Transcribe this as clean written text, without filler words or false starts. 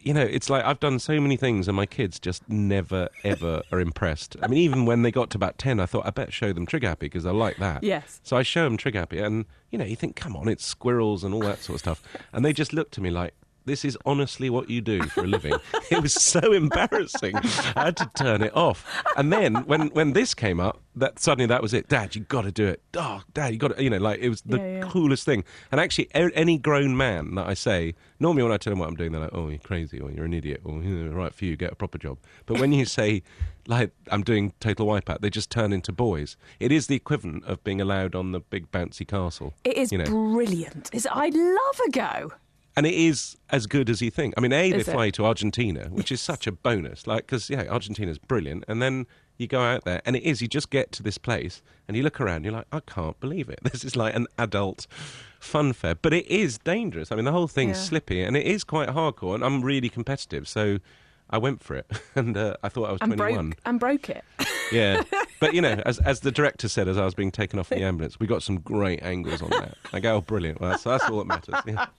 you know, it's like I've done so many things and my kids just never, ever are impressed. I mean, even when they got to about 10, I thought, I better show them Trigger Happy because I like that. Yes. So I show them Trigger Happy and, you know, you think, come on, it's squirrels and all that sort of stuff. And they just looked at me like, this is honestly what you do for a living. It was so embarrassing. I had to turn it off. And then when this came up, that suddenly that was it. Dad, you got to do it. Oh, Dad, you got to, you know, like it was the coolest thing. And actually, any grown man that I say, normally when I tell them what I'm doing, they're like, oh, you're crazy, or you're an idiot, or right for you, get a proper job. But when you say, like, I'm doing Total Wipeout, they just turn into boys. It is the equivalent of being allowed on the big bouncy castle. It is brilliant. I'd love a go. And it is as good as you think. I mean, they Is fly it? to Argentina, which is such a bonus. Like, because, Argentina's brilliant. And then you go out there, and it is, you just get to this place, and you look around, you're like, I can't believe it. This is like an adult fun fair. But it is dangerous. I mean, the whole thing's slippy, and it is quite hardcore, and I'm really competitive, so I went for it. And I thought I was 21. And broke it. Yeah. But, you know, as the director said as I was being taken off in the ambulance, we got some great angles on that. I go, oh, brilliant. Well, that's all that matters. Yeah.